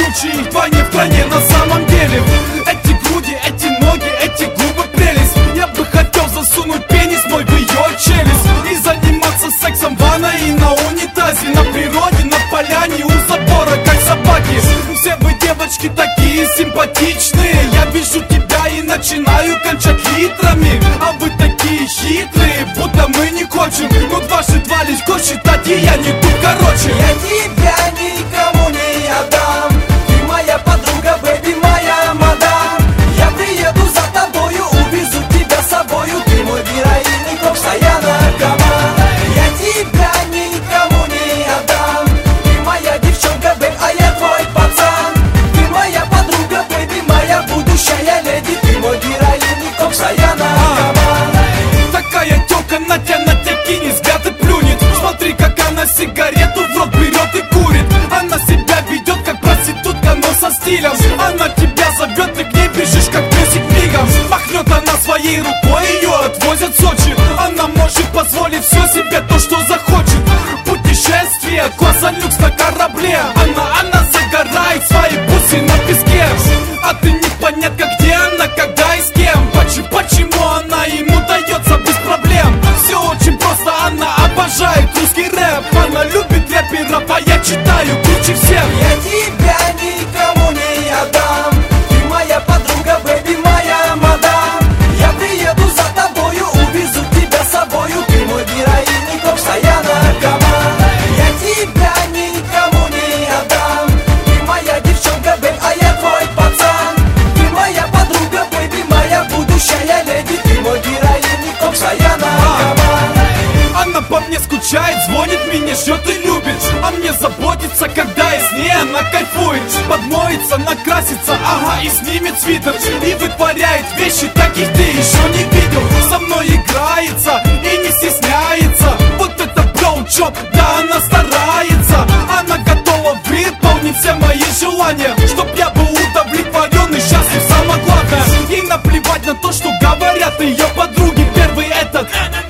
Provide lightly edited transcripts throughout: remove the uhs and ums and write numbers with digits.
случае вдвойне в стране. На самом деле эти груди, эти ноги, эти губы прелесть. Я бы хотел засунуть пенис мой в ее челюсть и заниматься сексом в ванной и на унитазе, на природе, на поляне, у забора, как собаки. Все вы, девочки, такие симпатичные. Я вижу тебя и начинаю кончать литрами. А вы такие хитрые, будто мы не хочем. Но дважды два легко считать, и я не тут, короче. Я тебя никому не отдам. Ты моя подруга, бэби, моя мадам. Я приеду за тобою, увезу тебя с собою. Ты мой героин и постоянно наркоман. Я тебя никому не отдам. Ты моя девчонка, бэб, а я твой пацан. Ты моя подруга, бэби, моя будущая леди. Ты мой героин и постоянно наркоман. Такая тёлка на тебя кинет, взгляд и плюнет. Смотри, как она сигарету в рот берет и курит. Она себя ведет как проститутка, но со стилем. Она тебя зовет, ты к ней бежишь, как песик мигом. Махнет она своей рукой, ее отвозят в Сочи. Она может позволить все себе то, что захочет. Путешествие, класса люкс на корабле. Она загорает свои пуси на песке. А ты непонятно, где она, когда и с кем. Почему она ему дается без проблем? Все очень просто, она обожает русский рэп. Она любит рэперов, а я читаю круче всех. Я тебя никому не отдам. Ты моя подруга, бэби, моя мадам. Я приеду за тобою, увезу тебя с собою. Ты мой героин и постоянно наркоман. Я тебя никому не отдам. Ты моя девчонка, бэб, а я твой пацан. Ты моя подруга, бэби, моя будущая леди. Ты мой героин и постоянно наркоман. Она по мне скучает, звонит, меня ждет и любит. А мне заботится, когда я с ней, она кайфует. Подмоется, накрасится, ага, и снимет свитер. И вытворяет вещи, таких ты еще не видел. Со мной играется и не стесняется. Вот это броучоп, да, она старается. Она готова выполнить все мои желания, чтоб я был удовлетворен и счастлив, самое главное. Ей наплевать на то, что говорят ее подруги. Первый этот: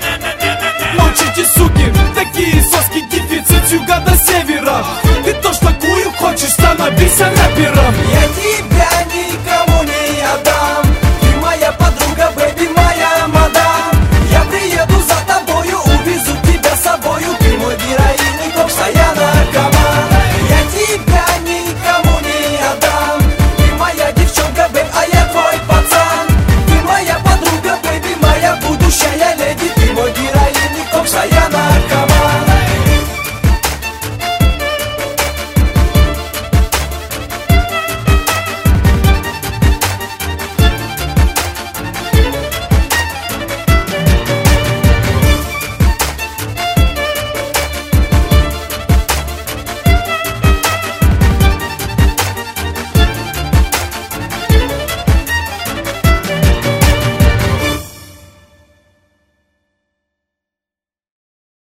молчите, суки, такие соски, дефицит с юга до севера. Ты тоже такую хочешь, становись